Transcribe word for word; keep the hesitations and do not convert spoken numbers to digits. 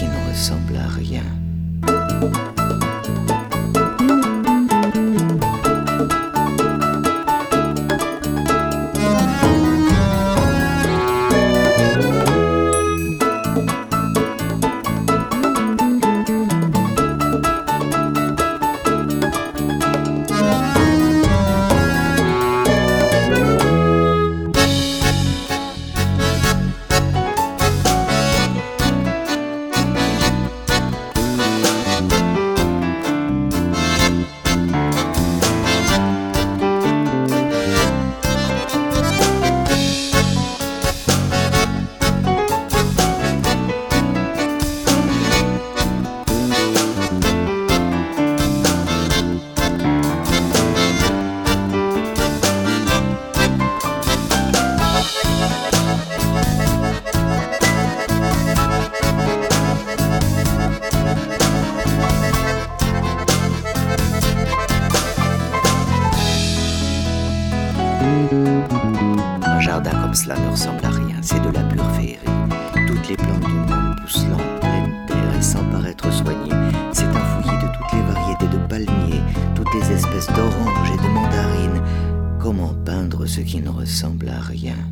qui ne ressemble à rien. Un jardin comme cela ne ressemble à rien, c'est de la pure féerie. Toutes les plantes du monde poussent là en pleine terre et sans paraître soignées. C'est un fouillis de toutes les variétés de palmiers, toutes les espèces d'oranges et de mandarines. Comment peindre ce qui ne ressemble à rien ?